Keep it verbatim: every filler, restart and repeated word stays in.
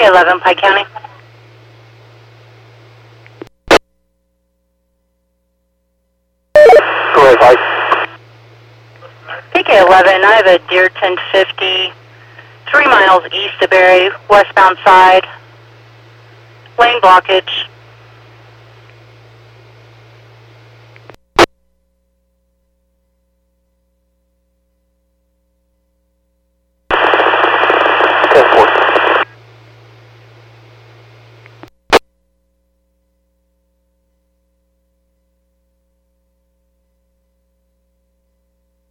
eleven, Pike County. Go ahead, Pike. P K eleven, I have a Deer ten fifty, three miles east of Berry, westbound side, lane blockage.